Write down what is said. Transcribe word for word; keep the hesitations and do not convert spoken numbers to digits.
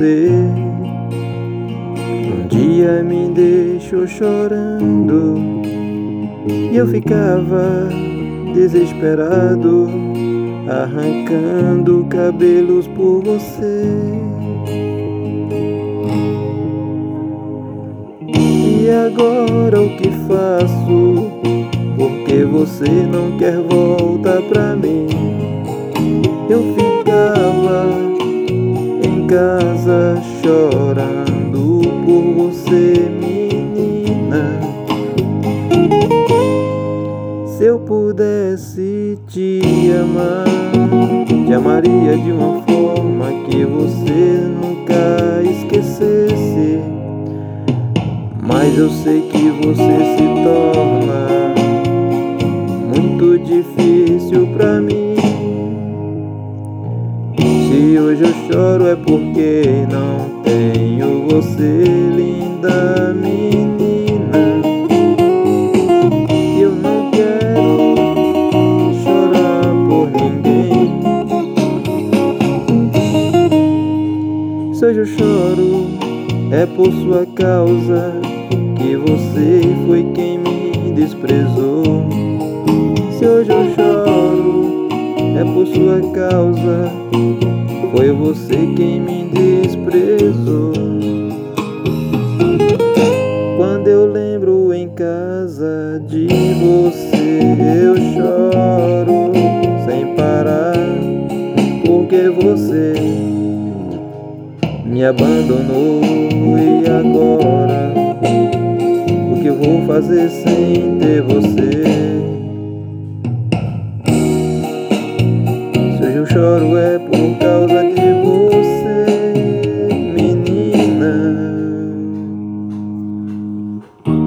você um dia me deixou chorando e eu ficava desesperado, arrancando cabelos por você. E agora o que faço? Porque você não quer voltar pra mim. Eu ficava em casa chorando por você, menina. Se eu pudesse te amar, te amaria de uma forma que você nunca esquecesse. Mas eu sei que você se torna muito difícil pra mim. Se hoje eu choro é porque não tenho você, linda menina. Eu não quero chorar por ninguém. Se hoje eu choro é por sua causa, que você foi quem me desprezou. Se hoje eu choro é por sua causa, foi você quem me desprezou. Quando eu lembro em casa de você, eu choro sem parar, porque você me abandonou. E agora, o que eu vou fazer sem ter você? Se hoje eu choro é por causa de você.